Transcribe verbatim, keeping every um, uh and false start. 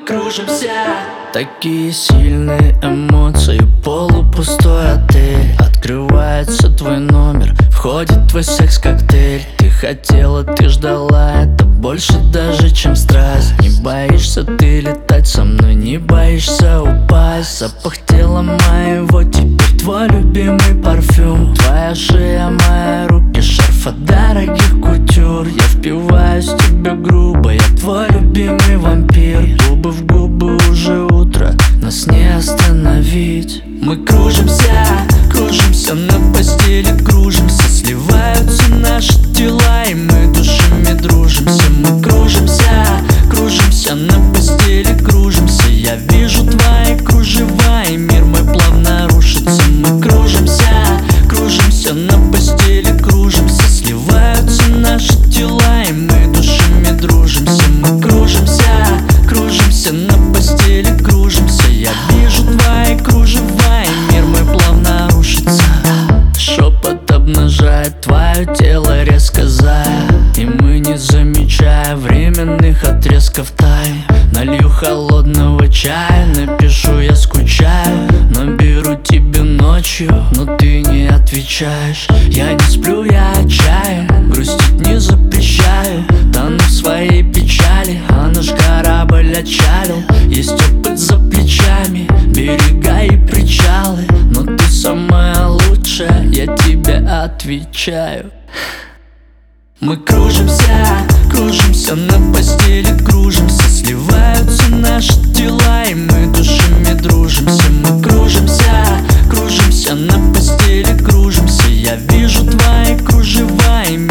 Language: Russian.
кружимся. Такие сильные эмоции, полупустой отель. Открывается твой номер, входит твой секс-коктейль. Ты хотела, ты ждала, это больше даже, чем страсть. Не боишься ты летать со мной, не боишься упасть. Запах тела моего, теперь твой любимый парфюм. Твоя шея, мои руки, шарф от дорогих кутюр. Я впиваюсь в тебя грубо, я твой любимый вампир. Губы в губы, уже утро, нас не остановить. Мы кружимся, кружимся на постели, кружимся. Сливаются наши тела, и мы душами дружимся. Мы кружимся, кружимся на постели, кружимся. Я вижу твои кружева, и мир мой плавно рушится. Мы кружимся, кружимся на постели, кружимся. Сливаются наши тела, и мы душами дружимся. Мы кружимся, кружимся на постели, кружимся. Я вижу твои кружева, и мир мой плавно рушится. Шепот обнажает твое тело, резко зая, и мы не замечая временных отрезков тайм. Налью холодного чая, напишу я скучаю. Наберу тебе ночью, но ты не отвечаешь. Я не сплю, я отчаян, грустить не запрещаю. Тону в своей печали, а наш корабль отчалил. Есть опыт за плечами, берега и причалы. Но ты самая лучшая, я тебе отвечаю. Мы кружимся, кружимся на постели, кружимся. Сливаются наши тела, и мы душами дружимся. Мы кружимся, кружимся на постели, кружимся. Я вижу твои кружева, и